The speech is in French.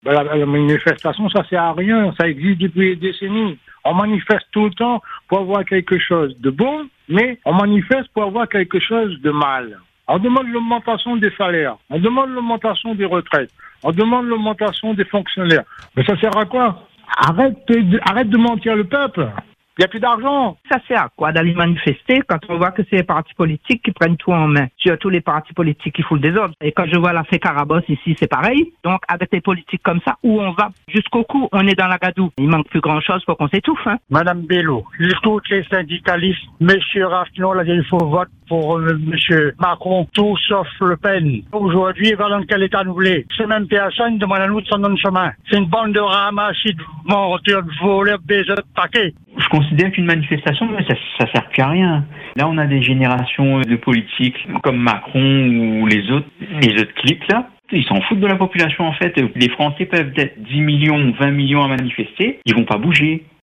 La manifestation, ça sert à rien. Ça existe depuis des décennies. On manifeste tout le temps pour avoir quelque chose de bon, mais on manifeste pour avoir quelque chose de mal. On demande l'augmentation des salaires, on demande l'augmentation des retraites, on demande l'augmentation des fonctionnaires. Mais ça sert à quoi? Arrête de mentir le peuple. Il n'y a plus d'argent. Ça sert à quoi d'aller manifester quand on voit que c'est les partis politiques qui prennent tout en main? Surtout les partis politiques qui foutent des ordres. Et quand je vois l'affaire Carabosse ici, c'est pareil. Donc, avec des politiques comme ça, où on va jusqu'au cou, on est dans la gadoue. Il manque plus grand-chose pour qu'on s'étouffe. Madame Bello, tous les syndicalistes, Monsieur Rafno, il faut vote pour Monsieur Macron, tout sauf Le Pen. Aujourd'hui, va dans quel état nous voulez? C'est même personne demande à nous de s'en donner chemin. C'est une bande de ramassis, de menteurs, de voleurs, de baisers, de paquets. Je considère qu'une manifestation, ça sert plus à rien. Là, on a des générations de politiques comme Macron ou les autres cliques là. Ils s'en foutent de la population en fait. Les Français peuvent être 10 millions, 20 millions à manifester, ils vont pas bouger.